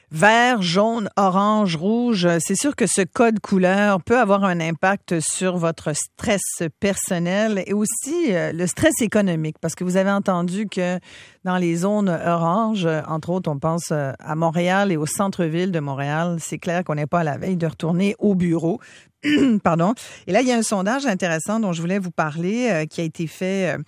Vert, jaune, orange, rouge, c'est sûr que ce code couleur peut avoir un impact sur votre stress personnel et aussi le stress économique, parce que vous avez entendu que dans les zones oranges, entre autres, on pense à Montréal et au centre-ville de Montréal, c'est clair qu'on n'est pas à la veille de retourner au bureau. Pardon. Et là, il y a un sondage intéressant dont je voulais vous parler qui a été fait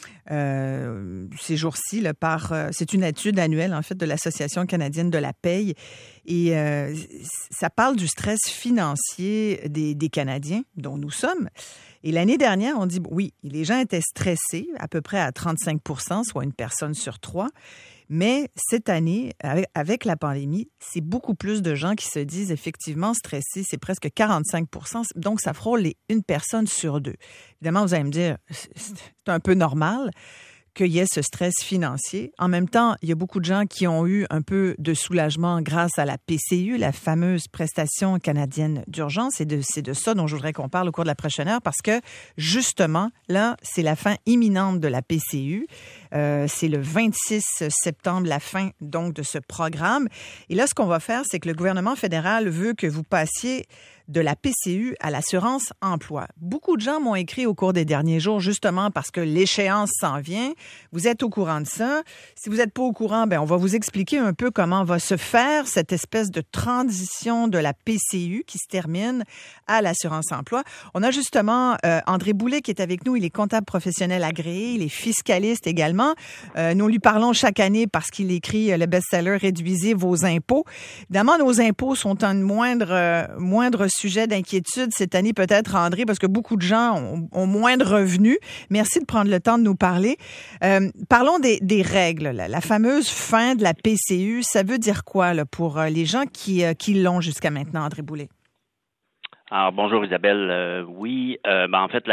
ces jours-ci c'est une étude annuelle en fait de l'Association canadienne de la paye et ça parle du stress financier des Canadiens dont nous sommes. Et l'année dernière, on dit oui, les gens étaient stressés à peu près à 35%, soit une personne sur trois. Mais cette année, avec la pandémie, c'est beaucoup plus de gens qui se disent effectivement stressés. C'est presque 45%. Donc, ça frôle une personne sur deux. Évidemment, vous allez me dire, c'est un peu normal qu'il y ait ce stress financier. En même temps, il y a beaucoup de gens qui ont eu un peu de soulagement grâce à la PCU, la fameuse prestation canadienne d'urgence. C'est de ça dont je voudrais qu'on parle au cours de la prochaine heure parce que, justement, là, c'est la fin imminente de la PCU. C'est le 26 septembre, la fin, donc, de ce programme. Et là, ce qu'on va faire, c'est que le gouvernement fédéral veut que vous passiez de la PCU à l'assurance emploi. Beaucoup de gens m'ont écrit au cours des derniers jours, justement parce que l'échéance s'en vient. Vous êtes au courant de ça. Si vous n'êtes pas au courant, on va vous expliquer un peu comment va se faire cette espèce de transition de la PCU qui se termine à l'assurance emploi. On a justement André Boulet qui est avec nous. Il est comptable professionnel agréé. Il est fiscaliste également. Nous lui parlons chaque année parce qu'il écrit le best-seller Réduisez vos impôts. Évidemment, nos impôts sont un moindre sujet d'inquiétude cette année, peut-être, André, parce que beaucoup de gens ont moins de revenus. Merci de prendre le temps de nous parler. Parlons des règles. La fameuse fin de la PCU, ça veut dire quoi là, pour les gens qui l'ont jusqu'à maintenant, André Boulet? Alors, bonjour Isabelle. Oui, en fait,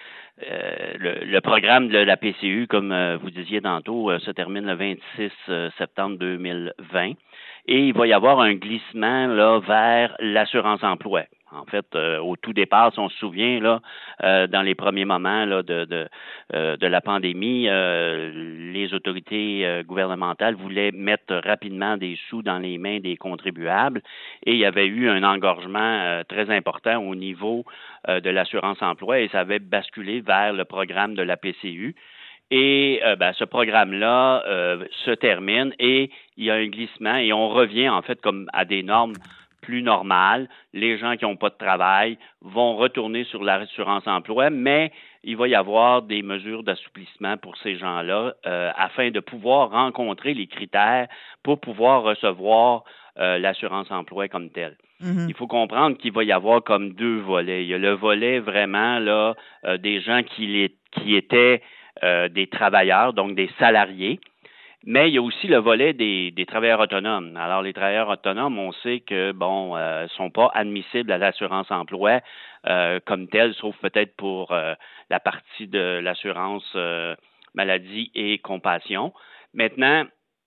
le programme de la PCU, comme vous disiez tantôt, se termine le 26 septembre 2020 et il va y avoir un glissement là vers l'assurance emploi. En fait, au tout départ, si on se souvient, là, dans les premiers moments là, de la pandémie, les autorités gouvernementales voulaient mettre rapidement des sous dans les mains des contribuables et il y avait eu un engorgement très important au niveau de l'assurance emploi et ça avait basculé vers le programme de la PCU. Et ce programme-là se termine et il y a un glissement et on revient en fait comme à des normes plus normales. Les gens qui n'ont pas de travail vont retourner sur l'assurance emploi, mais il va y avoir des mesures d'assouplissement pour ces gens-là afin de pouvoir rencontrer les critères pour pouvoir recevoir l'assurance emploi comme telle. Mm-hmm. Il faut comprendre qu'il va y avoir comme deux volets. Il y a le volet vraiment là des gens qui étaient des travailleurs, donc des salariés. Mais il y a aussi le volet des travailleurs autonomes. Alors, les travailleurs autonomes, on sait que, sont pas admissibles à l'assurance emploi comme telle, sauf peut-être pour la partie de l'assurance maladie et compassion. Maintenant,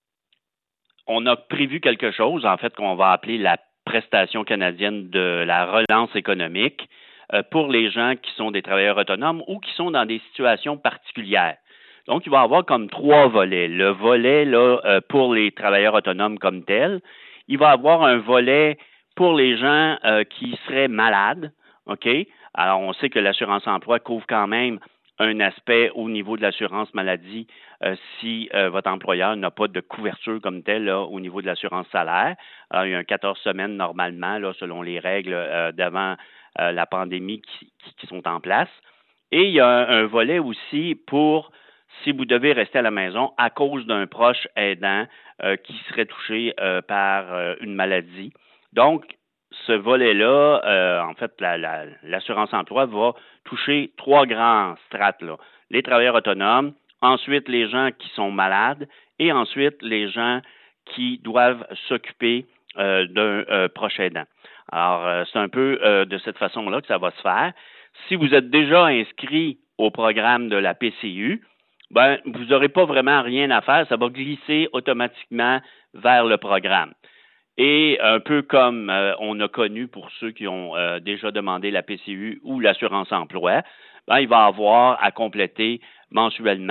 on a prévu quelque chose, en fait, qu'on va appeler la prestation canadienne de la relance économique pour les gens qui sont des travailleurs autonomes ou qui sont dans des situations particulières. Donc, il va y avoir comme trois volets. Le volet là pour les travailleurs autonomes comme tel. Il va y avoir un volet pour les gens qui seraient malades. OK? Alors, on sait que l'assurance emploi couvre quand même un aspect au niveau de l'assurance maladie si votre employeur n'a pas de couverture comme telle là, au niveau de l'assurance salaire. Alors, il y a 14 semaines normalement, là, selon les règles d'avant la pandémie qui sont en place. Et il y a un volet aussi pour si vous devez rester à la maison à cause d'un proche aidant qui serait touché par une maladie. Donc, ce volet-là, en fait, l'assurance emploi va toucher trois grands strates, là. Les travailleurs autonomes, ensuite les gens qui sont malades et ensuite les gens qui doivent s'occuper d'un proche aidant. Alors, c'est un peu de cette façon-là que ça va se faire. Si vous êtes déjà inscrit au programme de la PCU, vous n'aurez pas vraiment rien à faire, ça va glisser automatiquement vers le programme. Et un peu comme on a connu pour ceux qui ont déjà demandé la PCU ou l'assurance emploi, il va avoir à compléter mensuellement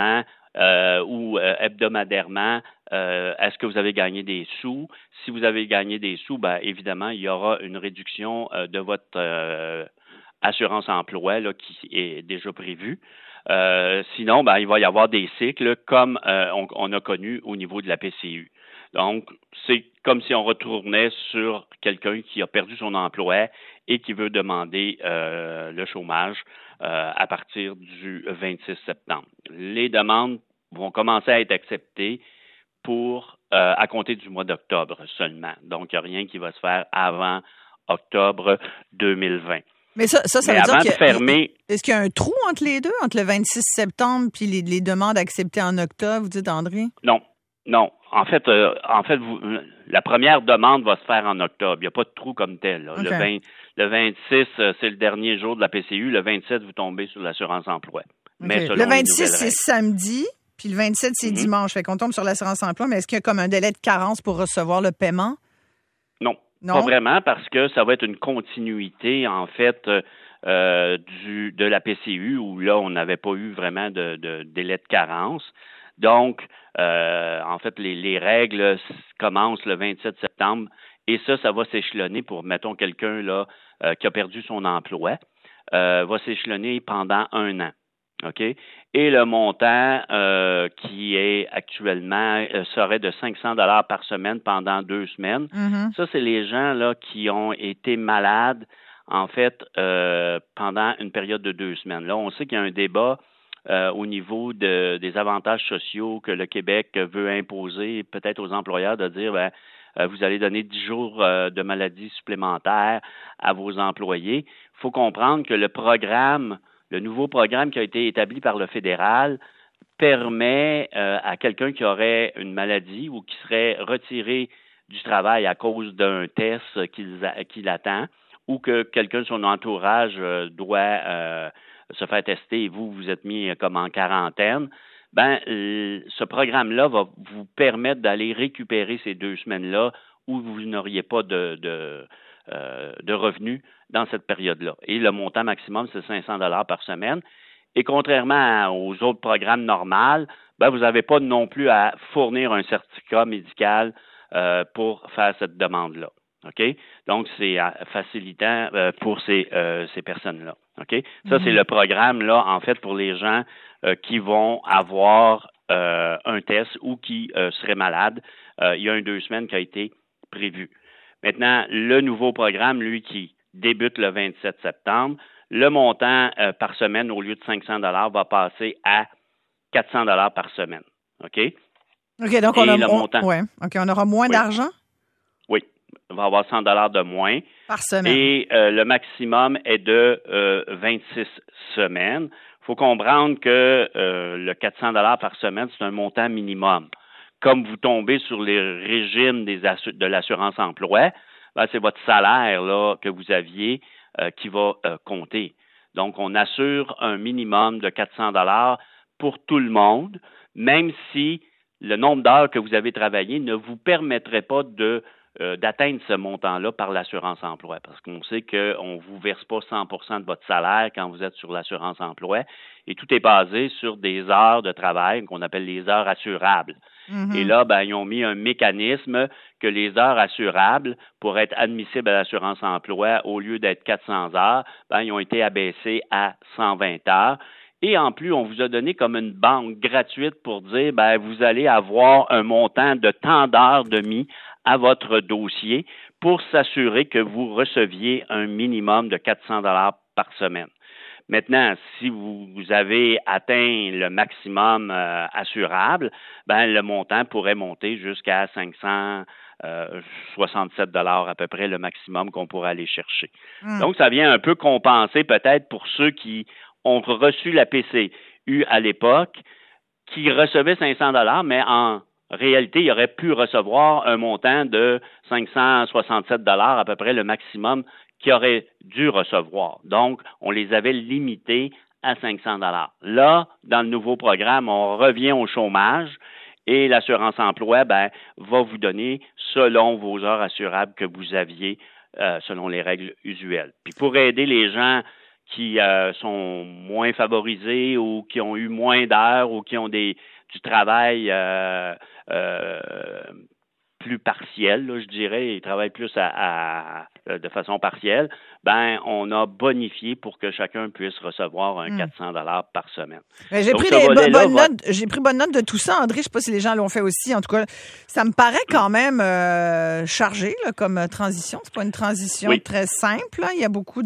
ou hebdomadairement, est-ce que vous avez gagné des sous? Si vous avez gagné des sous, ben évidemment, il y aura une réduction de votre assurance emploi là, qui est déjà prévue. Sinon, ben, il va y avoir des cycles comme on a connu au niveau de la PCU. Donc, c'est comme si on retournait sur quelqu'un qui a perdu son emploi et qui veut demander le chômage à partir du 26 septembre. Les demandes vont commencer à être acceptées pour à compter du mois d'octobre seulement. Donc, il n'y a rien qui va se faire avant octobre 2020. Mais ça Mais veut dire avant de fermer... Est-ce qu'il y a un trou entre les deux, entre le 26 septembre puis les demandes acceptées en octobre, vous dites, André? Non. En fait, la première demande va se faire en octobre. Il n'y a pas de trou comme tel. Là. Okay. Le 26, c'est le dernier jour de la PCU. Le 27, vous tombez sur l'assurance emploi. Okay. Le 26, c'est samedi, puis le 27, c'est dimanche. Fait qu'on tombe sur l'assurance emploi, mais est-ce qu'il y a comme un délai de carence pour recevoir le paiement? Non, pas vraiment, parce que ça va être une continuité, en fait, de la PCU, où là, on n'avait pas eu vraiment de délai de carence. Donc, en fait, les règles commencent le 27 septembre et ça va s'échelonner pour, mettons, quelqu'un là qui a perdu son emploi, va s'échelonner pendant 1 an. OK? Et le montant qui est actuellement serait de 500 $ par semaine pendant 2 semaines. Mm-hmm. Ça, c'est les gens là qui ont été malades, en fait, pendant une période de 2 semaines. Là, on sait qu'il y a un débat au niveau des avantages sociaux que le Québec veut imposer peut-être aux employeurs de dire vous allez donner 10 jours de maladie supplémentaires à vos employés. Il faut comprendre que le nouveau programme qui a été établi par le fédéral permet à quelqu'un qui aurait une maladie ou qui serait retiré du travail à cause d'un test qui l'attend ou que quelqu'un de son entourage doit se faire tester et vous êtes mis comme en quarantaine, ce programme-là va vous permettre d'aller récupérer ces 2 semaines-là où vous n'auriez pas de revenus dans cette période-là. Et le montant maximum, c'est 500 $ par semaine. Et contrairement aux autres programmes normaux, vous n'avez pas non plus à fournir un certificat médical pour faire cette demande-là. OK? Donc, c'est facilitant pour ces personnes-là. OK? Ça, c'est le programme, là, en fait, pour les gens qui vont avoir un test ou qui seraient malades. Il y a 2 semaines qui a été prévu. Maintenant, le nouveau programme, lui, qui débute le 27 septembre, le montant par semaine, au lieu de 500 $, va passer à 400 $ par semaine. OK? OK, donc on aura moins d'argent? Oui. Il va y avoir 100 $ de moins. Par semaine. Et le maximum est de 26 semaines. Il faut comprendre que le 400 $ par semaine, c'est un montant minimum. Comme vous tombez sur les régimes de l'assurance emploi, c'est votre salaire là, que vous aviez qui va compter. Donc, on assure un minimum de 400 $ pour tout le monde, même si le nombre d'heures que vous avez travaillé ne vous permettrait pas d'atteindre ce montant-là par l'assurance emploi, parce qu'on sait qu'on ne vous verse pas 100 % de votre salaire quand vous êtes sur l'assurance emploi, et tout est basé sur des heures de travail qu'on appelle les heures assurables. Mm-hmm. Et là, ils ont mis un mécanisme que les heures assurables, pour être admissibles à l'assurance emploi, au lieu d'être 400 heures, ils ont été abaissés à 120 heures. Et en plus, on vous a donné comme une banque gratuite pour dire, vous allez avoir un montant de tant d'heures de mis à votre dossier pour s'assurer que vous receviez un minimum de 400 $ par semaine. Maintenant, si vous avez atteint le maximum assurable, le montant pourrait monter jusqu'à 567 $ à peu près, le maximum qu'on pourrait aller chercher. Donc, ça vient un peu compenser peut-être pour ceux qui ont reçu la PCU à l'époque, qui recevaient 500 $, mais en réalité, il aurait pu recevoir un montant de 567 $ à peu près, le maximum qu'il aurait dû recevoir. Donc, on les avait limités à 500 $. Là, dans le nouveau programme, on revient au chômage et l'assurance emploi va vous donner selon vos heures assurables que vous aviez selon les règles usuelles. Puis pour aider les gens qui sont moins favorisés ou qui ont eu moins d'heures ou qui ont des du travail plus partiel, là, je dirais, ils travaillent plus de façon partielle, ben on a bonifié pour que chacun puisse recevoir un 400 $ par semaine. Ben, j'ai pris bonne note de tout ça, André. Je ne sais pas si les gens l'ont fait aussi. En tout cas, ça me paraît quand même chargé là, comme transition. C'est pas une transition très simple. Là. Il y a beaucoup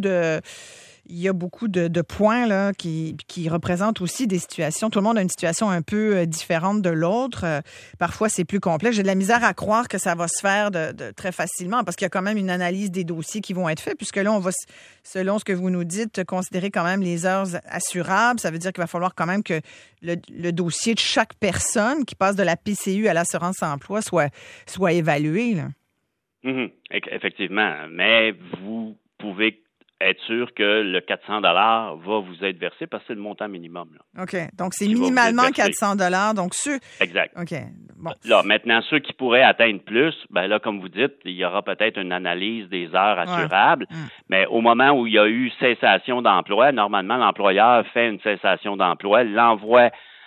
de points là, qui représentent aussi des situations. Tout le monde a une situation un peu différente de l'autre. Parfois, c'est plus complexe. J'ai de la misère à croire que ça va se faire de très facilement parce qu'il y a quand même une analyse des dossiers qui vont être faits puisque là, on va, selon ce que vous nous dites, considérer quand même les heures assurables. Ça veut dire qu'il va falloir quand même que le dossier de chaque personne qui passe de la PCU à l'assurance-emploi soit évalué. Là. Effectivement. Mais vous pouvez être sûr que le 400 $ va vous être versé parce que c'est le montant minimum. Là. OK. Donc, c'est minimalement 400 $. Donc, Exact. OK. Bon. Là, maintenant, ceux qui pourraient atteindre plus, ben là, comme vous dites, il y aura peut-être une analyse des heures assurables. Ouais. Mais au moment où il y a eu cessation d'emploi, normalement, l'employeur fait une cessation d'emploi, l'envoie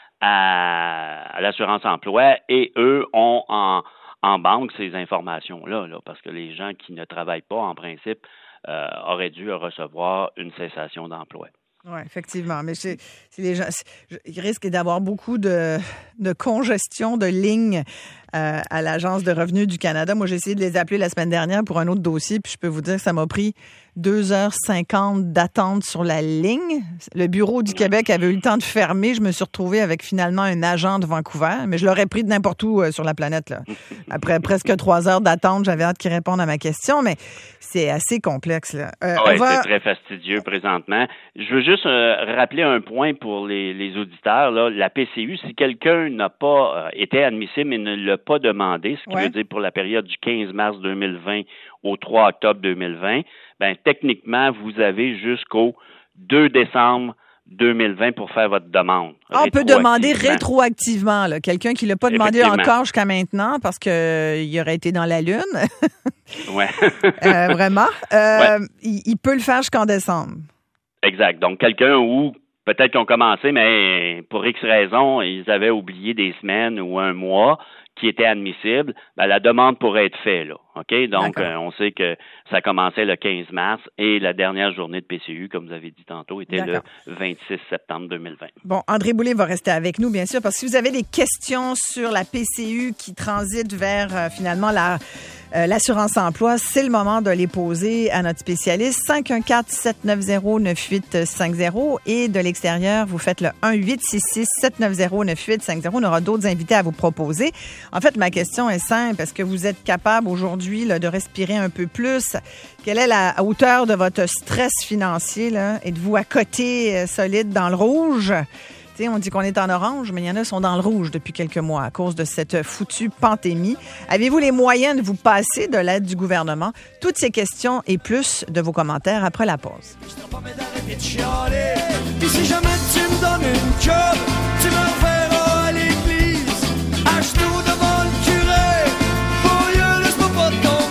à l'assurance-emploi et eux ont en banque ces informations-là, là, parce que les gens qui ne travaillent pas, en principe, auraient dû recevoir une cessation d'emploi. Oui, effectivement. Mais les gens, il risque d'avoir beaucoup de congestion de lignes à l'Agence de revenus du Canada. Moi, j'ai essayé de les appeler la semaine dernière pour un autre dossier, puis je peux vous dire que ça m'a pris 2h50 d'attente sur la ligne. Le bureau du Québec avait eu le temps de fermer. Je me suis retrouvée avec finalement un agent de Vancouver, mais je l'aurais pris de n'importe où sur la planète. Là. Après presque 3 heures d'attente, j'avais hâte qu'il réponde à ma question, mais c'est assez complexe. Là. Oui, c'est très fastidieux présentement. Je veux juste rappeler un point pour les auditeurs. Là. La PCU, si quelqu'un n'a pas été admissible et ne l'a pas demandé, ce qui veut dire pour la période du 15 mars 2020 au 3 octobre 2020, ben techniquement, vous avez jusqu'au 2 décembre 2020 pour faire votre demande. On peut demander rétroactivement. Là. Quelqu'un qui ne l'a pas demandé encore jusqu'à maintenant parce qu'il aurait été dans la Lune. Ouais. Vraiment. Il peut le faire jusqu'en décembre. Exact. Donc, quelqu'un où peut-être qu'ils ont commencé, mais pour X raisons, ils avaient oublié des semaines ou un mois qui était admissible, ben, la demande pourrait être faite, là. OK? Donc, on sait que ça commençait le 15 mars et la dernière journée de PCU, comme vous avez dit tantôt, était le 26 septembre 2020. Bon, André Boulay va rester avec nous, bien sûr, parce que si vous avez des questions sur la PCU qui transite vers, finalement, l'assurance-emploi, c'est le moment de les poser à notre spécialiste. 514-790-9850 et de l'extérieur, vous faites le 1-866-790-9850. On aura d'autres invités à vous proposer. En fait, ma question est simple. Est-ce que vous êtes capable aujourd'hui là, de respirer un peu plus? Quelle est la hauteur de votre stress financier? Là? Êtes-vous à côté solide dans le rouge? T'sais, on dit qu'on est en orange, mais il y en a qui sont dans le rouge depuis quelques mois à cause de cette foutue pandémie. Avez-vous les moyens de vous passer de l'aide du gouvernement? Toutes ces questions et plus de vos commentaires après la pause. Si jamais tu me donnes une job, tu me reverras à l'église. Ache-tout devant le curé, pour Dieu, laisse-moi pas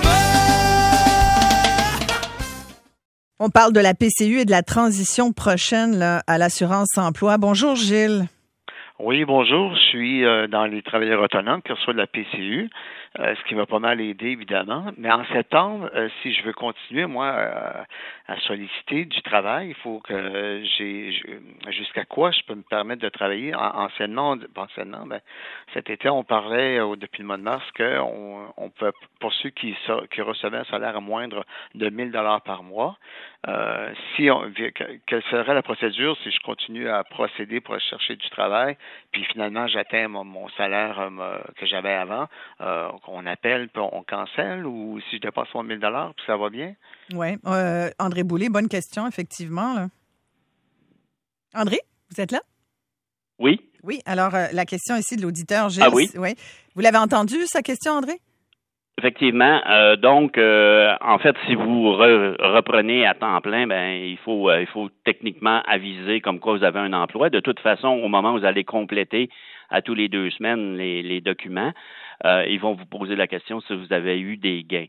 tomber. On parle de la PCU et de la transition prochaine là, à l'assurance-emploi. Bonjour Gilles. Oui, bonjour. Je suis dans les travailleurs autonomes qui reçoivent la PCU, ce qui m'a pas mal aidé, évidemment. Mais en septembre, si je veux continuer, moi, à solliciter du travail, il faut que jusqu'à quoi je peux me permettre de travailler anciennement, ben, cet été, on parlait depuis le mois de mars qu'on peut, pour ceux qui recevaient un salaire moindre de 1 000 $ par mois, quelle serait la procédure si je continue à procéder pour chercher du travail, puis finalement j'atteins mon salaire que j'avais avant, qu'on appelle, puis on cancelle, ou si je dépasse mon 1 000 $, puis ça va bien? Oui. André Boulay, bonne question, effectivement. Là. André, vous êtes là? Oui. Oui, alors la question ici de l'auditeur, Gilles. Ah oui? Oui. Vous l'avez entendu, sa question, André? Effectivement. Donc, en fait, si vous reprenez à temps plein, ben il faut techniquement aviser comme quoi vous avez un emploi. De toute façon, au moment où vous allez compléter à tous les 2 semaines les documents, ils vont vous poser la question si vous avez eu des gains.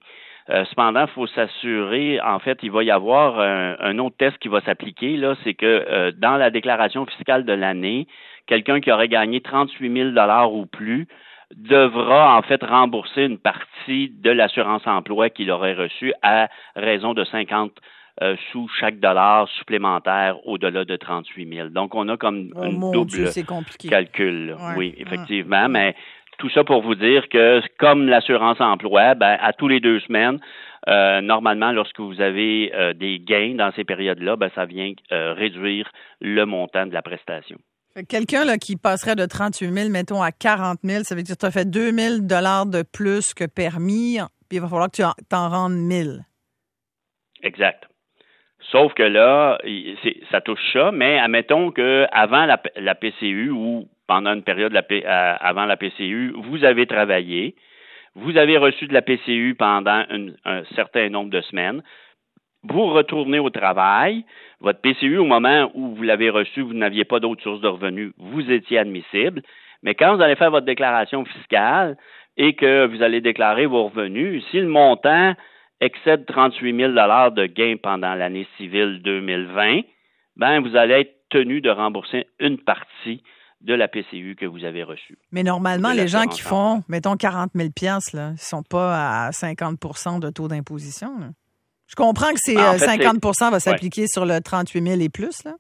Cependant, il faut s'assurer, en fait, il va y avoir un autre test qui va s'appliquer, là, c'est que dans la déclaration fiscale de l'année, quelqu'un qui aurait gagné 38 000 ou plus devra en fait rembourser une partie de l'assurance-emploi qu'il aurait reçue à raison de 50 sous chaque dollar supplémentaire au-delà de 38 000. Donc, on a comme une double calcul. Ouais. Oui, effectivement, mais tout ça pour vous dire que comme l'assurance-emploi, à tous les 2 semaines, normalement, lorsque vous avez des gains dans ces périodes-là, ça vient réduire le montant de la prestation. Quelqu'un là, qui passerait de 38 000, mettons, à 40 000, ça veut dire que tu as fait 2 000 $ de plus que permis, puis il va falloir que tu t'en rendes 1 000. Exact. Sauf que là, ça touche ça, mais admettons qu'avant la PCU ou pendant une période avant la PCU, vous avez travaillé, vous avez reçu de la PCU pendant un certain nombre de semaines, vous retournez au travail, votre PCU, au moment où vous l'avez reçu, vous n'aviez pas d'autres sources de revenus, vous étiez admissible, mais quand vous allez faire votre déclaration fiscale et que vous allez déclarer vos revenus, si le montant excède 38 000 $ de gains pendant l'année civile 2020, vous allez être tenu de rembourser une partie de la PCU que vous avez reçue. Mais normalement, les gens qui font, mettons, 40 000 $, là, ils ne sont pas à 50 % de taux d'imposition. Là. Je comprends que 50 % va s'appliquer sur le 38 000 et plus, là.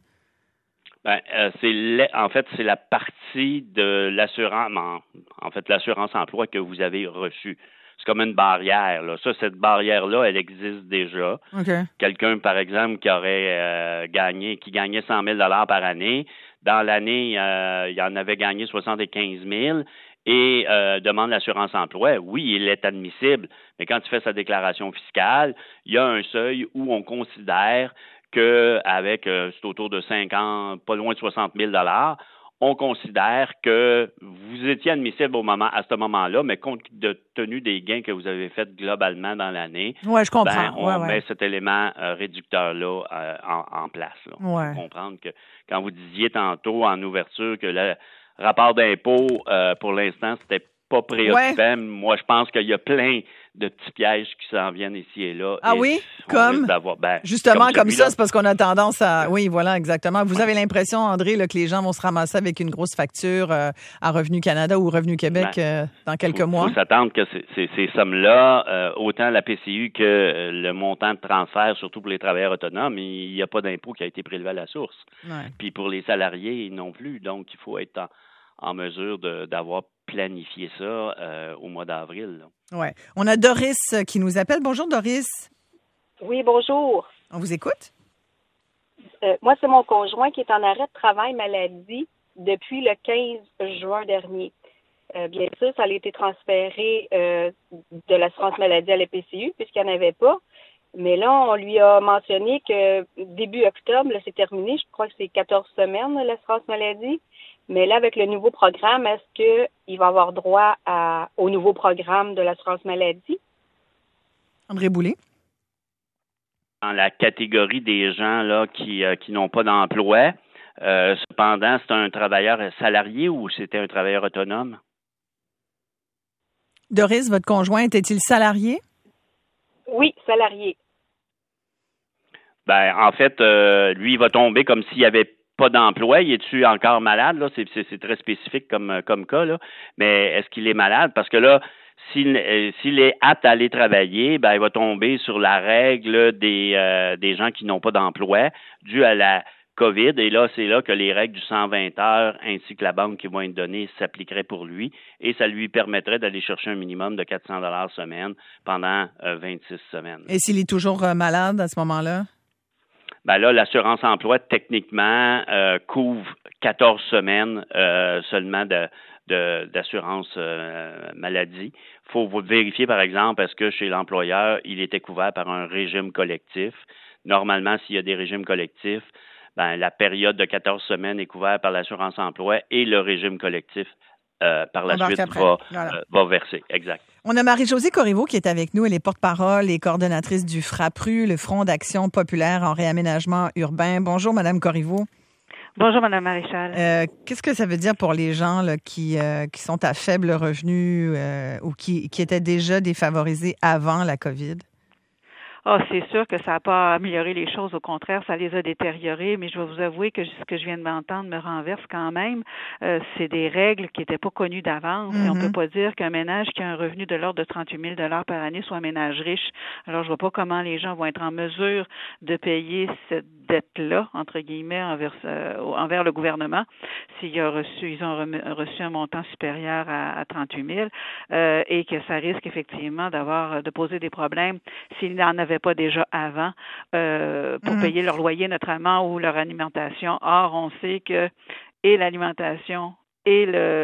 En fait, c'est la partie de l'assurance, l'assurance-emploi que vous avez reçue. C'est comme une barrière, là. Ça, cette barrière-là, elle existe déjà. Okay. Quelqu'un, par exemple, qui aurait qui gagnait 100 000 $ par année, dans l'année, il en avait gagné 75 000 et demande l'assurance-emploi. Oui, il est admissible, mais quand il fait sa déclaration fiscale, il y a un seuil où on considère qu'avec, c'est autour de 50, pas loin de 60 000 $, on considère que vous étiez admissible à ce moment-là, mais compte tenu des gains que vous avez faits globalement dans l'année, ouais, je comprends. On met cet élément réducteur-là en place. Là. Ouais. Il faut comprendre que quand vous disiez tantôt en ouverture que le rapport d'impôt, pour l'instant, c'était pas préoccupant. Ouais. Moi, je pense qu'il y a plein de petits pièges qui s'en viennent ici et là. Ah et oui? Justement, comme ça, c'est parce qu'on a tendance à... Oui, voilà, exactement. Vous avez l'impression, André, là, que les gens vont se ramasser avec une grosse facture à Revenu Canada ou Revenu Québec dans quelques mois? Il faut s'attendre que ces sommes-là, autant la PCU que le montant de transfert, surtout pour les travailleurs autonomes, il n'y a pas d'impôt qui a été prélevé à la source. Ouais. Puis pour les salariés non plus. Donc, il faut être en mesure d'avoir planifié ça au mois d'avril. Oui. On a Doris qui nous appelle. Bonjour, Doris. Oui, bonjour. On vous écoute? Moi, c'est mon conjoint qui est en arrêt de travail maladie depuis le 15 juin dernier. Bien sûr, ça a été transféré de l'assurance maladie à la PCU puisqu'il n'y en avait pas. Mais là, on lui a mentionné que début octobre, là, c'est terminé. Je crois que c'est 14 semaines, l'assurance maladie. Mais là, avec le nouveau programme, est-ce qu'il va avoir droit au nouveau programme de l'assurance maladie? André Boulay. Dans la catégorie des gens là qui n'ont pas d'emploi, cependant, c'est un travailleur salarié ou c'était un travailleur autonome? Doris, votre conjoint, était-il salarié? Oui, salarié. En fait, lui, il va tomber comme s'il avait pas d'emploi. Il est-tu encore malade? Là? C'est très spécifique comme cas, là. Mais est-ce qu'il est malade? Parce que là, s'il est apte à aller travailler, il va tomber sur la règle des gens qui n'ont pas d'emploi dû à la COVID. Et là, c'est là que les règles du 120 heures ainsi que la banque qui vont être donnée s'appliqueraient pour lui. Et ça lui permettrait d'aller chercher un minimum de 400 $ semaine pendant 26 semaines. Et s'il est toujours malade à ce moment-là? Là, l'assurance-emploi, techniquement, couvre 14 semaines seulement d'assurance maladie. Il faut vérifier, par exemple, est-ce que chez l'employeur, il était couvert par un régime collectif. Normalement, s'il y a des régimes collectifs, la période de 14 semaines est couverte par l'assurance-emploi et le régime collectif par la suite va verser. Exact. On a Marie-Josée Corriveau qui est avec nous. Elle est porte-parole et coordonnatrice du FRAPRU, le Front d'action populaire en réaménagement urbain. Bonjour, Madame Corriveau. Bonjour, Madame Maréchal. Qu'est-ce que ça veut dire pour les gens là, qui sont à faible revenu ou qui étaient déjà défavorisés avant la COVID? C'est sûr que ça n'a pas amélioré les choses. Au contraire, ça les a détériorées. Mais je vais vous avouer que ce que je viens de m'entendre me renverse quand même. C'est des règles qui n'étaient pas connues d'avance. Et on ne peut pas dire qu'un ménage qui a un revenu de l'ordre de 38 000 par année soit un ménage riche. Alors, je vois pas comment les gens vont être en mesure de payer cette dette-là, entre guillemets, envers le gouvernement, s'ils ont reçu un montant supérieur à 38 000, et que ça risque effectivement de poser des problèmes s'ils n'en avaient pas déjà avant pour payer leur loyer notamment ou leur alimentation. Or, on sait que et l'alimentation et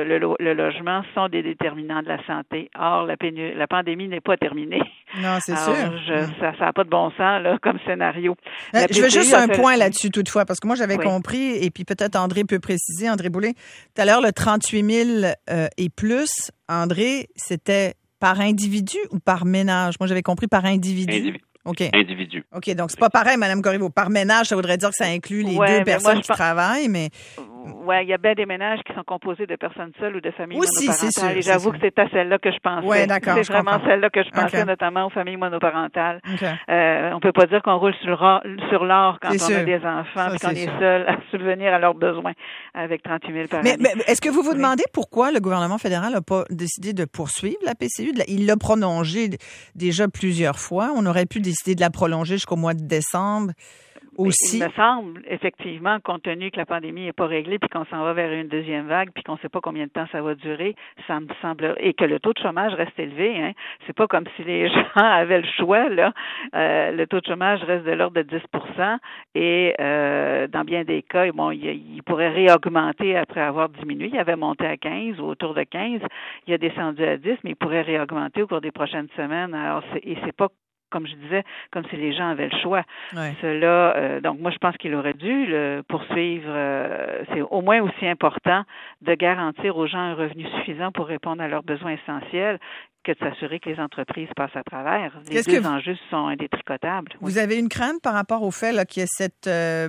le logement sont des déterminants de la santé. Or, la pandémie n'est pas terminée. Non, c'est sûr. Ça n'a pas de bon sens là, comme scénario. Je veux juste un point là-dessus toutefois, parce que moi, j'avais compris, et puis peut-être André peut préciser, André Boulay, tout à l'heure, le 38 000 et plus, André, c'était par individu ou par ménage? Moi, j'avais compris par individu. OK. Individu. OK, donc c'est pas pareil, Mme Corriveau. Par ménage, ça voudrait dire que ça inclut les deux personnes qui travaillent, mais... Oui, il y a bien des ménages qui sont composés de personnes seules ou de familles monoparentales. C'est sûr, et j'avoue que c'est à celle-là que je pensais. Oui, d'accord. C'est vraiment celle-là que je pensais, notamment aux familles monoparentales. Okay. On peut pas dire qu'on roule sur l'or quand on a des enfants et qu'on est seul à subvenir à leurs besoins avec 38 000 par année. Mais est-ce que vous demandez pourquoi le gouvernement fédéral n'a pas décidé de poursuivre la PCU? Il l'a prolongée déjà plusieurs fois. On aurait pu décider de la prolonger jusqu'au mois de décembre. Aussi. Il me semble, effectivement, compte tenu que la pandémie n'est pas réglée puis qu'on s'en va vers une deuxième vague puis qu'on ne sait pas combien de temps ça va durer, ça me semble, et que le taux de chômage reste élevé, hein. C'est pas comme si les gens avaient le choix, là. Le taux de chômage reste de l'ordre de 10 % et dans bien des cas, il pourrait réaugmenter après avoir diminué. Il avait monté à 15 ou autour de 15. Il a descendu à 10, mais il pourrait réaugmenter au cours des prochaines semaines. Alors, c'est pas comme je disais, comme si les gens avaient le choix. Ouais. Cela, donc moi, je pense qu'il aurait dû le poursuivre. C'est au moins aussi important de garantir aux gens un revenu suffisant pour répondre à leurs besoins essentiels que de s'assurer que les entreprises passent à travers. Les deux enjeux sont indétricotables. Vous avez une crainte par rapport au fait qu'il y ait cette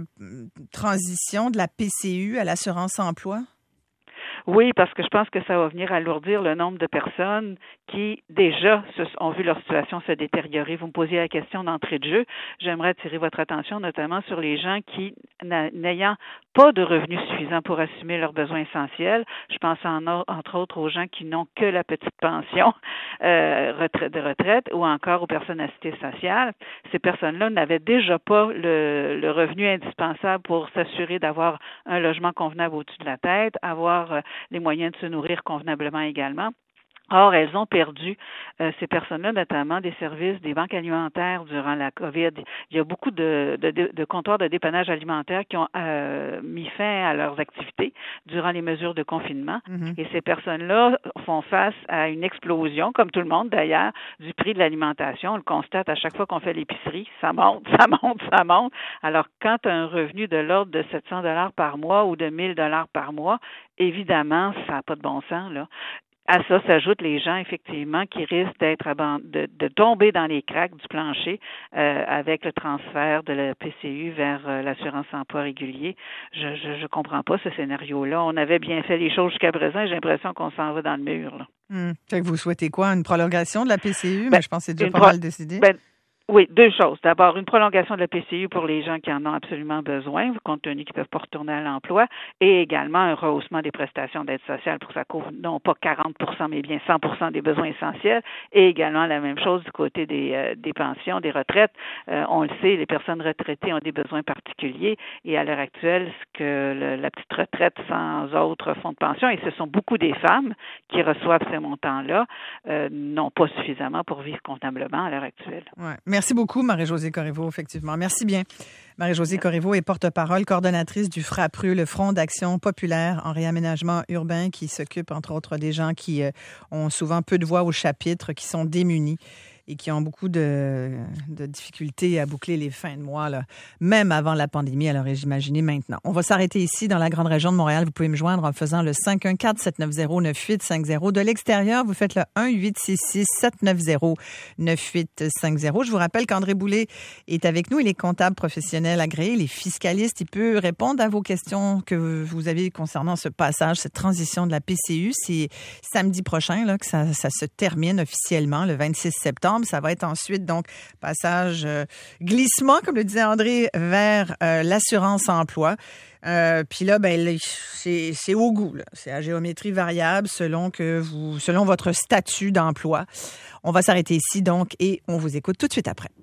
transition de la PCU à l'assurance-emploi? Oui, parce que je pense que ça va venir alourdir le nombre de personnes qui, déjà, ont vu leur situation se détériorer. Vous me posiez la question d'entrée de jeu. J'aimerais attirer votre attention notamment sur les gens qui, n'ayant pas de revenus suffisants pour assumer leurs besoins essentiels, je pense entre autres aux gens qui n'ont que la petite pension de retraite ou encore aux personnes assistées sociales. Ces personnes-là n'avaient déjà pas le revenu indispensable pour s'assurer d'avoir un logement convenable au-dessus de la tête, avoir les moyens de se nourrir convenablement également. Or, elles ont perdu, ces personnes-là, notamment des services des banques alimentaires durant la COVID. Il y a beaucoup de comptoirs de dépannage alimentaire qui ont mis fin à leurs activités durant les mesures de confinement. Mm-hmm. Et ces personnes-là font face à une explosion, comme tout le monde d'ailleurs, du prix de l'alimentation. On le constate à chaque fois qu'on fait l'épicerie. Ça monte. Alors, quand tu as un revenu de l'ordre de 700 $ par mois ou de 1 000 $ par mois, évidemment, ça n'a pas de bon sens, là. À ça s'ajoutent les gens, effectivement, qui risquent de tomber dans les cracks du plancher avec le transfert de la PCU vers l'assurance-emploi régulier. Je comprends pas ce scénario-là. On avait bien fait les choses jusqu'à présent. J'ai l'impression qu'on s'en va dans le mur, là. Fait que vous souhaitez quoi? Une prolongation de la PCU? Mais je pense que c'est déjà pas mal décidé. Oui, deux choses. D'abord, une prolongation de la PCU pour les gens qui en ont absolument besoin, compte tenu qu'ils ne peuvent pas retourner à l'emploi, et également un rehaussement des prestations d'aide sociale pour que ça couvre non pas 40 % mais bien 100 % des besoins essentiels, et également la même chose du côté des pensions, des retraites. On le sait, les personnes retraitées ont des besoins particuliers, et à l'heure actuelle, la petite retraite sans autre fonds de pension, et ce sont beaucoup des femmes qui reçoivent ces montants-là, n'ont pas suffisamment pour vivre convenablement à l'heure actuelle. Ouais. Merci beaucoup, Marie-Josée Corriveau, effectivement. Merci bien. Marie-Josée Corriveau est porte-parole, coordonnatrice du FRAPRU, le Front d'action populaire en réaménagement urbain, qui s'occupe, entre autres, des gens qui ont souvent peu de voix au chapitre, qui sont démunis et qui ont beaucoup de difficultés à boucler les fins de mois, là, même avant la pandémie. Alors, imaginez maintenant. On va s'arrêter ici dans la grande région de Montréal. Vous pouvez me joindre en faisant le 514-790-9850. De l'extérieur, vous faites le 1-866-790-9850. Je vous rappelle qu'André Boulay est avec nous. Il est comptable professionnel agréé, il est fiscaliste. Il peut répondre à vos questions que vous avez concernant ce passage, cette transition de la PCU. C'est samedi prochain là, que ça se termine officiellement, le 26 septembre. septembre. Ça va être ensuite, donc, passage glissement, comme le disait André, vers l'assurance emploi. Puis là, c'est au goût, là. C'est à géométrie variable selon votre statut d'emploi. On va s'arrêter ici, donc, et on vous écoute tout de suite après.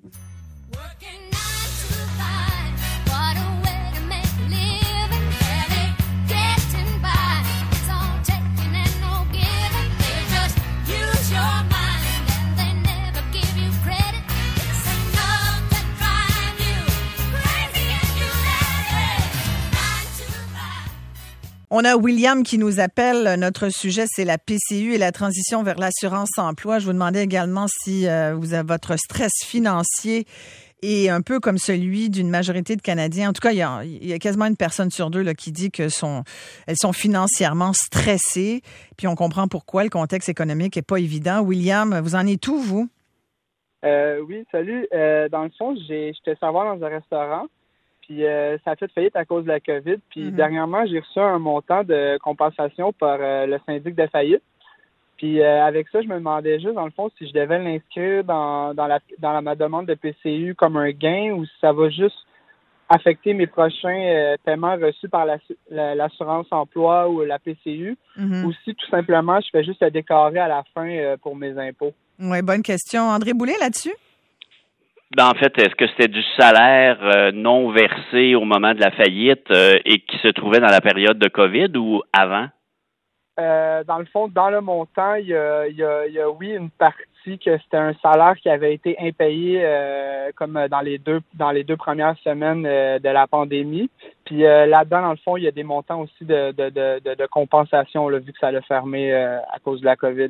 On a William qui nous appelle. Notre sujet, c'est la PCU et la transition vers l'assurance emploi. Je vous demandais également si votre stress financier est un peu comme celui d'une majorité de Canadiens. En tout cas, il y a quasiment une personne sur deux là, qui dit elles sont financièrement stressées. Puis on comprend pourquoi. Le contexte économique est pas évident. William, vous en êtes où, vous? Oui, salut. Dans le fond, j'étais serveur dans un restaurant. Puis ça a fait faillite à cause de la COVID. Puis dernièrement, j'ai reçu un montant de compensation par le syndic de faillite. Puis avec ça, je me demandais juste, dans le fond, si je devais l'inscrire dans ma demande de PCU comme un gain ou si ça va juste affecter mes prochains paiements reçus par l'assurance emploi ou la PCU, ou si tout simplement, je fais juste le déclarer à la fin pour mes impôts. Oui, bonne question. André Boulet, là-dessus? En fait, est-ce que c'était du salaire non versé au moment de la faillite et qui se trouvait dans la période de COVID ou avant? Dans le fond, dans le montant, il y a oui, une partie que c'était un salaire qui avait été impayé comme dans les deux premières semaines de la pandémie. Puis là-dedans, dans le fond, il y a des montants aussi de compensation là, vu que ça a fermé à cause de la COVID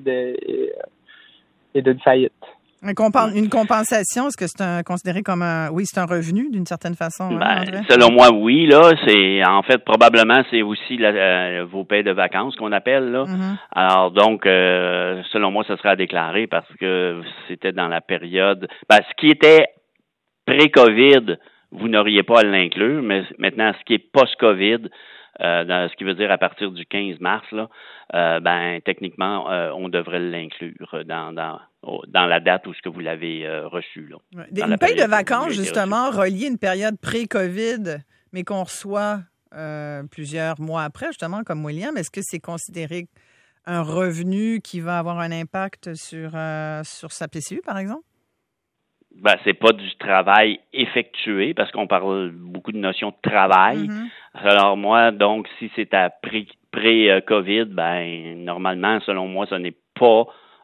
et d'une faillite. Une compensation, est-ce que c'est considéré comme c'est un revenu d'une certaine façon? Selon moi, oui, là, c'est en fait probablement c'est aussi vos paies de vacances qu'on appelle là. Alors donc, selon moi, ça sera à déclarer parce que c'était dans la période. Ce qui était pré-COVID, vous n'auriez pas à l'inclure, mais maintenant, ce qui est post-COVID, ce qui veut dire à partir du 15 mars, là, techniquement, on devrait l'inclure dans la date où ce que vous l'avez reçu. Là, une paye de vacances, justement, reliée à une période pré-COVID, mais qu'on reçoit plusieurs mois après, justement, comme William, est-ce que c'est considéré un revenu qui va avoir un impact sur sa PCU, par exemple? C'est pas du travail effectué parce qu'on parle beaucoup de notion de travail. Alors moi, donc, si c'est à pré-COVID, normalement, selon moi, ce n'est pas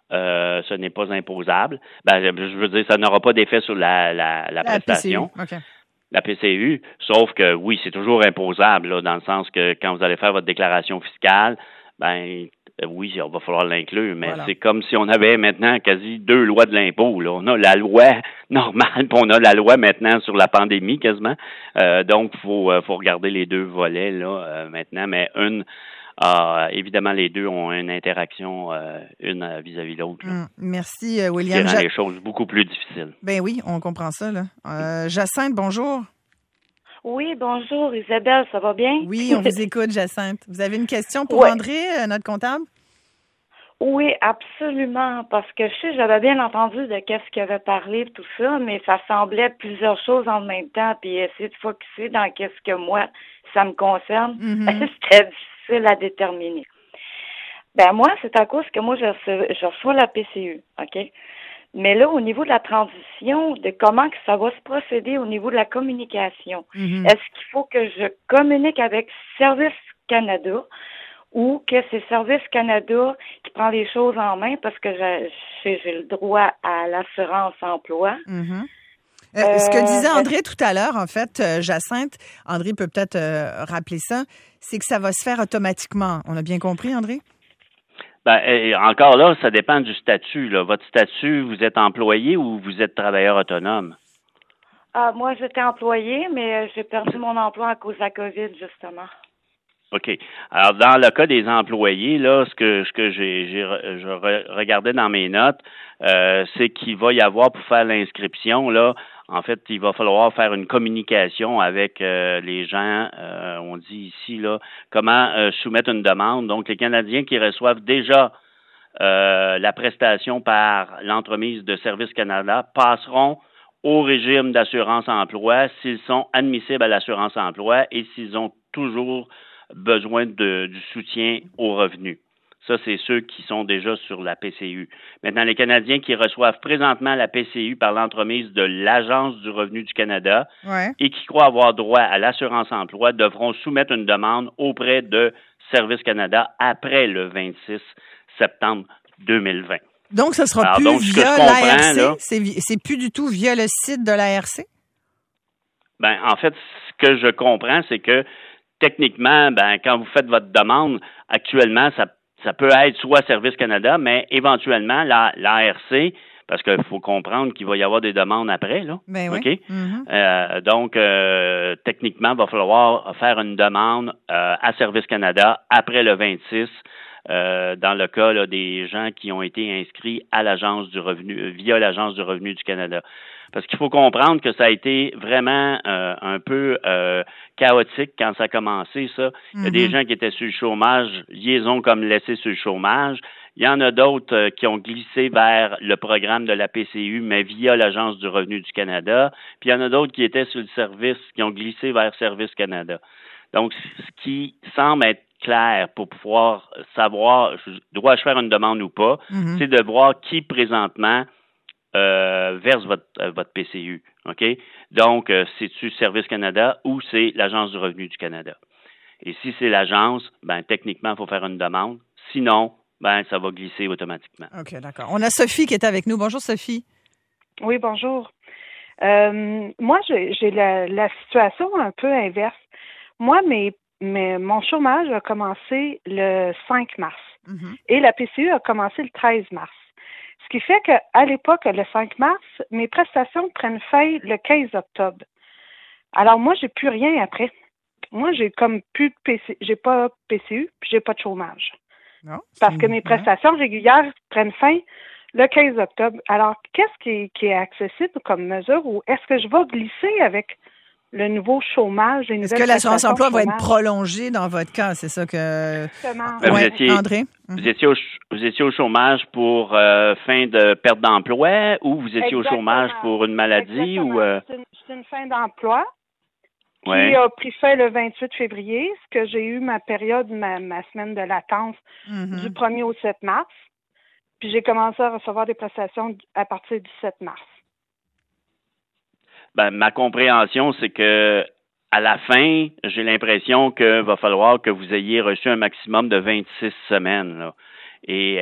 imposable. Je veux dire, ça n'aura pas d'effet sur la prestation. PCU. Okay. La PCU, sauf que oui, c'est toujours imposable, là, dans le sens que quand vous allez faire votre déclaration fiscale, oui, il va falloir l'inclure, mais c'est comme si on avait maintenant quasi deux lois de l'impôt. Là. On a la loi normale, puis on a la loi maintenant sur la pandémie quasiment. Donc, faut regarder les deux volets là maintenant, mais évidemment, les deux ont une interaction une vis-à-vis de l'autre. Merci, William. Ce qui rend les choses beaucoup plus difficiles. Ben oui, on comprend ça. Là. Jacinthe, bonjour. Oui, bonjour Isabelle, ça va bien? Oui, on vous écoute, Jacinthe. Vous avez une question pour André, notre comptable? Oui, absolument, parce que j'avais bien entendu de qu'est-ce qu'il avait parlé, tout ça, mais ça semblait plusieurs choses en même temps, puis essayer de focusser dans qu'est-ce que moi, ça me concerne, c'était difficile à déterminer. Moi, c'est à cause que moi, je reçois la PCU, OK? Mais là, au niveau de la transition, de comment que ça va se procéder au niveau de la communication, est-ce qu'il faut que je communique avec Service Canada ou que c'est Service Canada qui prend les choses en main parce que j'ai le droit à l'assurance emploi? Ce que disait André tout à l'heure, en fait, Jacinthe, André peut peut-être rappeler ça, c'est que ça va se faire automatiquement. On a bien compris, André? Encore là, ça dépend du statut. Là. Votre statut, vous êtes employé ou vous êtes travailleur autonome? Moi, j'étais employé, mais j'ai perdu mon emploi à cause de la COVID, justement. OK. Alors, dans le cas des employés, là, ce que je regardais dans mes notes, c'est qu'il va y avoir, pour faire l'inscription, là, en fait, il va falloir faire une communication avec les gens, on dit ici, là, comment soumettre une demande. Donc, les Canadiens qui reçoivent déjà la prestation par l'entremise de Service Canada passeront au régime d'assurance-emploi s'ils sont admissibles à l'assurance-emploi et s'ils ont toujours besoin du soutien aux revenus. Ça, c'est ceux qui sont déjà sur la PCU. Maintenant, les Canadiens qui reçoivent présentement la PCU par l'entremise de l'Agence du revenu du Canada et qui croient avoir droit à l'assurance-emploi devront soumettre une demande auprès de Service Canada après le 26 septembre 2020. Donc, ce sera plus via l'ARC? C'est plus du tout via le site de l'ARC? Ben, en fait, ce que je comprends, c'est que techniquement, quand vous faites votre demande, actuellement, ça peut être soit Service Canada, mais éventuellement, l'ARC, parce qu'il faut comprendre qu'il va y avoir des demandes après, là. Ben oui. OK? Donc, techniquement, il va falloir faire une demande à Service Canada après le 26, dans le cas là, des gens qui ont été inscrits à l'Agence du revenu, via l'Agence du revenu du Canada. Parce qu'il faut comprendre que ça a été vraiment un peu chaotique quand ça a commencé, ça. Il y a des gens qui étaient sur le chômage, liaison comme laissés sur le chômage. Il y en a d'autres qui ont glissé vers le programme de la PCU, mais via l'Agence du revenu du Canada. Puis il y en a d'autres qui étaient sur le service, qui ont glissé vers Service Canada. Donc, ce qui semble être clair pour pouvoir savoir, dois-je faire une demande ou pas, c'est de voir qui présentement verse votre PCU. OK? Donc, c'est-tu Service Canada ou c'est l'Agence du revenu du Canada? Et si c'est l'agence, techniquement, il faut faire une demande. Sinon, ça va glisser automatiquement. OK, d'accord. On a Sophie qui est avec nous. Bonjour, Sophie. Oui, bonjour. Moi, j'ai la situation un peu inverse. Moi, mon chômage a commencé le 5 mars et la PCU a commencé le 13 mars. Ce qui fait qu'à l'époque, le 5 mars, mes prestations prennent fin le 15 octobre. Alors moi, j'ai plus rien après. Moi, j'ai comme plus de PCU, j'ai pas PCU, puis j'ai pas de chômage. Non, parce que mes prestations régulières prennent fin le 15 octobre. Alors, qu'est-ce qui est accessible comme mesure ou est-ce que je vais glisser avec le nouveau chômage? Est-ce que l'assurance-emploi va être prolongée dans votre cas? C'est ça que... André? Vous étiez au chômage pour fin de perte d'emploi ou vous étiez au chômage pour une maladie? Ou C'est une fin d'emploi qui a pris fin le 28 février, ce que j'ai eu ma période, ma semaine de latence du 1er au 7 mars. Puis j'ai commencé à recevoir des prestations à partir du 7 mars. Ma compréhension, c'est que à la fin, j'ai l'impression qu'il va falloir que vous ayez reçu un maximum de 26 semaines. Là. Et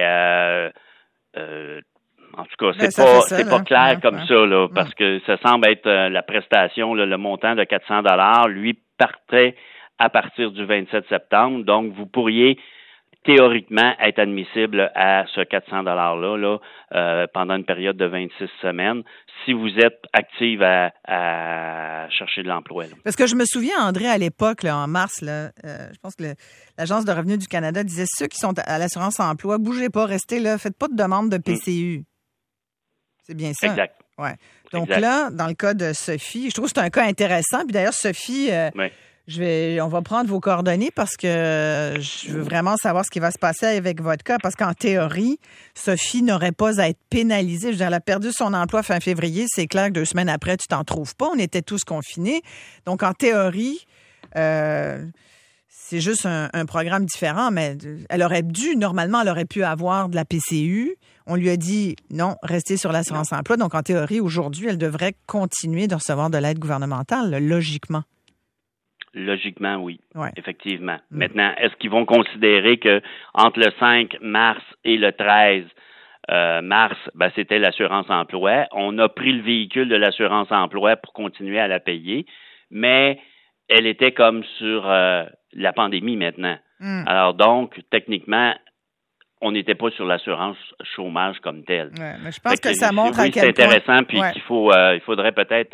en tout cas, c'est pas clair comme ça, là, parce que ça semble être la prestation, là, le montant de 400 $, lui partait à partir du 27 septembre. Donc, vous pourriez théoriquement être admissible à ce 400 $-là pendant une période de 26 semaines si vous êtes active à chercher de l'emploi. Là. Parce que je me souviens, André, à l'époque, là, en mars, là, je pense que l'Agence de revenu du Canada disait ceux qui sont à l'assurance-emploi, bougez pas, restez là, faites pas de demande de PCU. C'est bien ça? Exact. Ouais. Donc là, dans le cas de Sophie, je trouve que c'est un cas intéressant. Puis d'ailleurs, Sophie... on va prendre vos coordonnées parce que je veux vraiment savoir ce qui va se passer avec votre cas. Parce qu'en théorie, Sophie n'aurait pas à être pénalisée. Je veux dire, elle a perdu son emploi fin février. C'est clair que 2 semaines après, tu t'en trouves pas. On était tous confinés. Donc, en théorie, c'est juste un programme différent. Mais normalement, elle aurait pu avoir de la PCU. On lui a dit non, restez sur l'assurance-emploi. Donc, en théorie, aujourd'hui, elle devrait continuer de recevoir de l'aide gouvernementale, là, logiquement. Logiquement, oui, effectivement. Maintenant, est-ce qu'ils vont considérer que entre le 5 mars et le 13 mars, c'était l'assurance-emploi. On a pris le véhicule de l'assurance-emploi pour continuer à la payer, mais elle était comme sur la pandémie maintenant. Alors donc, techniquement, on n'était pas sur l'assurance chômage comme telle. Mais je pense que ça montre à quel point... c'est intéressant, point... puis il faudrait peut-être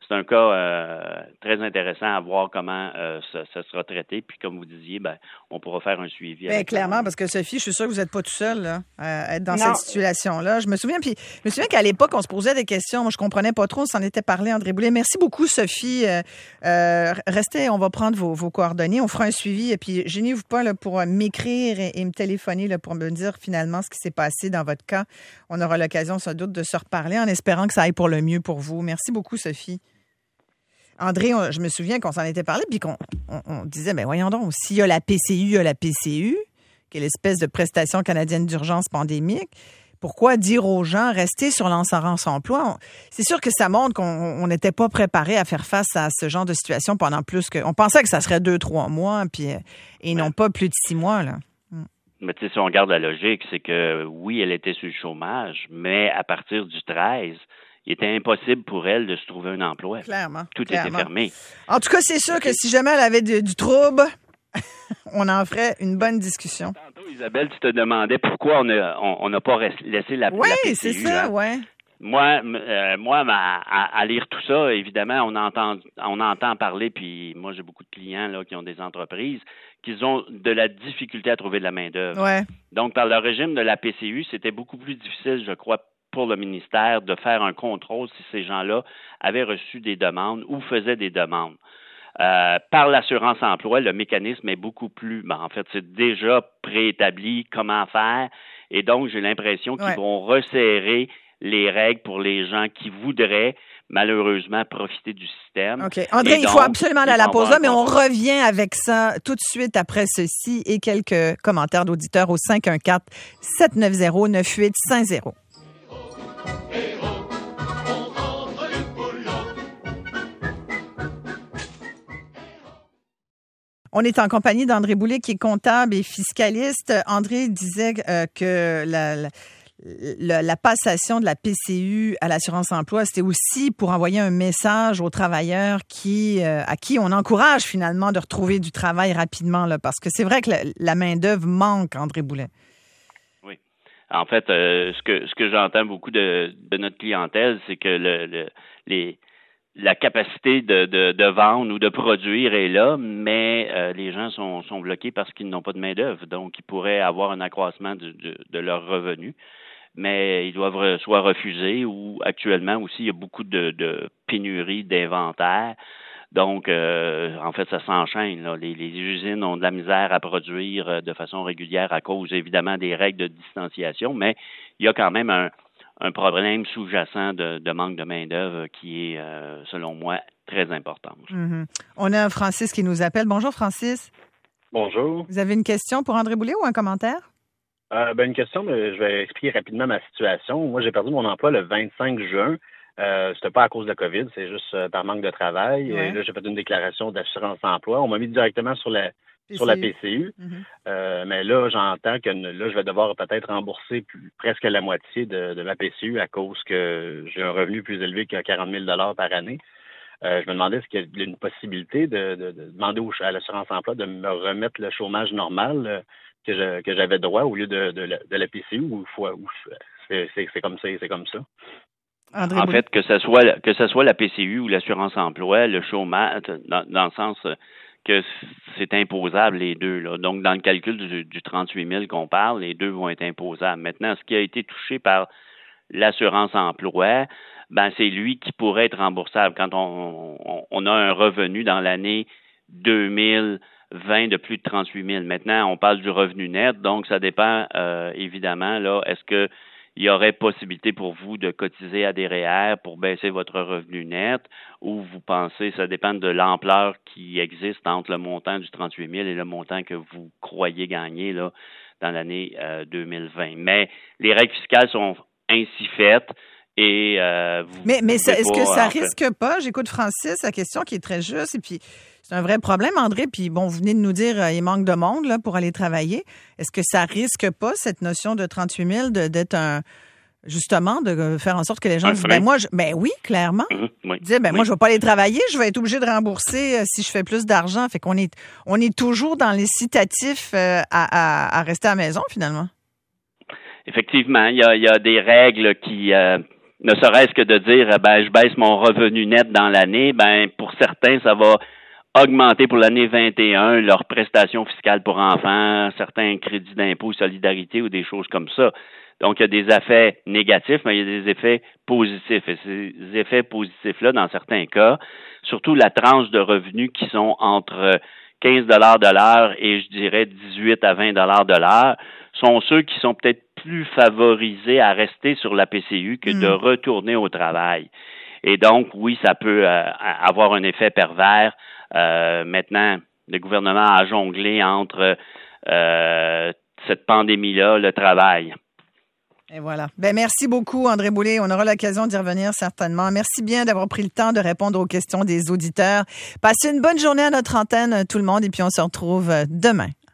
c'est un cas très intéressant à voir comment ça sera traité. Puis comme vous disiez, on pourra faire un suivi. Clairement, parce que Sophie, je suis sûre que vous n'êtes pas tout seul là, à être dans cette situation-là. Je me souviens qu'à l'époque, on se posait des questions. Moi, je comprenais pas trop. On s'en était parlé, André Boulet. Merci beaucoup, Sophie. Restez, on va prendre vos coordonnées. On fera un suivi. Et puis, gênez-vous pas là, pour m'écrire et me téléphoner là, pour me dire finalement ce qui s'est passé dans votre cas. On aura l'occasion, sans doute, de se reparler en espérant que ça aille pour le mieux pour vous. Merci beaucoup, Sophie. André, je me souviens qu'on s'en était parlé puis qu'on disait, voyons donc, s'il y a la PCU, qui est l'espèce de prestation canadienne d'urgence pandémique, pourquoi dire aux gens, restez sur l'assurance emploi? C'est sûr que ça montre qu'on n'était pas préparé à faire face à ce genre de situation pendant plus que... On pensait que ça serait 2-3 mois et non pas plus de 6 mois, là. Mais tu sais, si on regarde la logique, c'est que oui, elle était sur le chômage, mais à partir du 13, il était impossible pour elle de se trouver un emploi. Clairement. Tout était fermé. En tout cas, c'est sûr que si jamais elle avait du trouble, on en ferait une bonne discussion. Tantôt, Isabelle, tu te demandais pourquoi on n'a pas laissé la PCU. Oui, c'est ça, oui. Moi, à lire tout ça, évidemment, on entend parler, puis moi, j'ai beaucoup de clients là qui ont des entreprises, qu'ils ont de la difficulté à trouver de la main-d'œuvre. Ouais. Donc, par le régime de la PCU, c'était beaucoup plus difficile, je crois, pour le ministère de faire un contrôle si ces gens-là avaient reçu des demandes ou faisaient des demandes. Par l'assurance emploi, le mécanisme est beaucoup plus... en fait, c'est déjà préétabli comment faire. Et donc, j'ai l'impression qu'ils vont resserrer les règles pour les gens qui voudraient, malheureusement, profiter du système. OK. André, il faut absolument aller à la pause là, mais on revient avec ça tout de suite après ceci et quelques commentaires d'auditeurs au 514-790-9850. On est en compagnie d'André Boulet, qui est comptable et fiscaliste. André disait que la passation de la PCU à l'assurance-emploi, c'était aussi pour envoyer un message aux travailleurs à qui on encourage finalement de retrouver du travail rapidement, là, parce que c'est vrai que la main-d'œuvre manque, André Boulet. Oui. En fait, ce que j'entends beaucoup de notre clientèle, c'est que la capacité de vendre ou de produire est là, mais les gens sont bloqués parce qu'ils n'ont pas de main-d'œuvre. Donc, ils pourraient avoir un accroissement de leurs revenus, mais ils doivent soit refuser ou actuellement aussi, il y a beaucoup de pénuries d'inventaire. Donc, en fait, ça s'enchaîne, là. Les usines ont de la misère à produire de façon régulière à cause, évidemment, des règles de distanciation, mais il y a quand même un problème sous-jacent de manque de main-d'œuvre qui est, selon moi, très important. Mm-hmm. On a Francis qui nous appelle. Bonjour, Francis. Bonjour. Vous avez une question pour André Boulet ou un commentaire? Une question, mais je vais expliquer rapidement ma situation. Moi, j'ai perdu mon emploi le 25 juin. C'était pas à cause de la COVID, c'est juste par manque de travail. Ouais. Et là, j'ai fait une déclaration d'assurance-emploi. On m'a mis directement sur la PCU. Mm-hmm. Mais là, j'entends que je vais devoir peut-être rembourser presque la moitié de ma PCU à cause que j'ai un revenu plus élevé que 40 000 $ par année. Je me demandais est-ce qu'il y a une possibilité de demander à l'assurance-emploi de me remettre le chômage normal que j'avais droit au lieu de la PCU ou c'est comme ça. André en fait, que ce soit la PCU ou l'assurance-emploi, le chômage, dans le sens que c'est imposable les deux, là. Donc, dans le calcul du 38 000 qu'on parle, les deux vont être imposables. Maintenant, ce qui a été touché par l'assurance-emploi, c'est lui qui pourrait être remboursable quand on a un revenu dans l'année 2020 de plus de 38 000. Maintenant, on parle du revenu net, donc ça dépend évidemment, là, est-ce que il y aurait possibilité pour vous de cotiser à des REER pour baisser votre revenu net ou vous pensez, ça dépend de l'ampleur qui existe entre le montant du 38 000 et le montant que vous croyez gagner là, dans l'année 2020. Mais les règles fiscales sont ainsi faites et Mais est-ce que ça risque pas, j'écoute Francis, la question qui est très juste et puis c'est un vrai problème, André, puis bon, vous venez de nous dire il manque de monde là, pour aller travailler. Est-ce que ça risque pas, cette notion de 38 000, d'être justement, de faire en sorte que les gens disent, oui, clairement. Oui. Dire, moi, je vais pas aller travailler, je vais être obligé de rembourser si je fais plus d'argent. Fait qu'on est toujours dans l'incitatif à rester à la maison, finalement. Effectivement, il y a des règles qui ne serait-ce que de dire, je baisse mon revenu net dans l'année, pour certains, ça va augmenter pour l'année 21 leurs prestations fiscales pour enfants, certains crédits d'impôt, solidarité ou des choses comme ça. Donc, il y a des effets négatifs, mais il y a des effets positifs. Et ces effets positifs-là, dans certains cas, surtout la tranche de revenus qui sont entre 15 $ de l'heure et je dirais 18 à 20 $ de l'heure, sont ceux qui sont peut-être plus favorisés à rester sur la PCU que de retourner au travail. Et donc, oui, ça peut avoir un effet pervers. Maintenant, le gouvernement a jonglé entre cette pandémie-là, le travail. Et voilà. Merci beaucoup, André Boulay. On aura l'occasion d'y revenir certainement. Merci bien d'avoir pris le temps de répondre aux questions des auditeurs. Passez une bonne journée à notre antenne, tout le monde, et puis on se retrouve demain